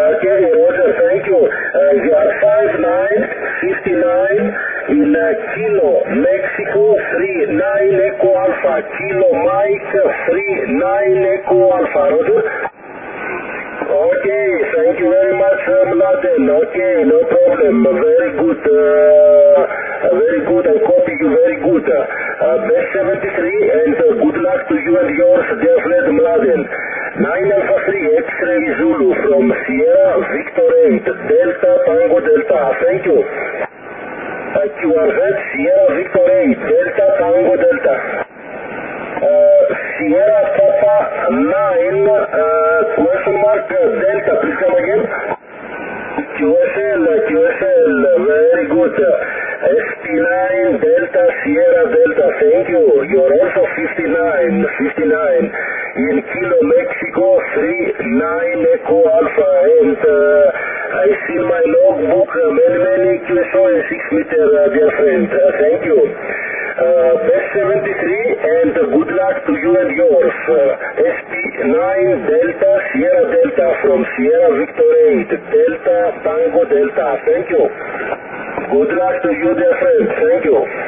Okay, Roger, thank you. You are 5959 in Kilo, Mexico, 39 Echo Alpha, Kilo Mike, 39 Echo Alpha, Roger? Okay, thank you very much, Mladen. Okay, no problem. Very good. Very good. I copy you very good. Best 73 and good luck to you and yours, dear friend Mladen. 9 Alpha 3 X-Ray Zulu from Sierra Victor 8 Delta Tango Delta. Thank you. QRZ Sierra Victor 8 Delta Tango Delta. Sierra Papa 9 question mark Delta. Please come again. QSL, very good. SP9 Delta Sierra Delta, thank you. You're also 59 in Kilo, Mexico, 39 Echo Alpha, and I see my logbook, many QSO and 6 meter, dear friend. Thank you. Best 73 and good luck to you and yours. SP9 Delta Sierra Delta from Sierra Victor 8 Delta Tango Delta. Thank you. Good luck to you, dear friend. Thank you.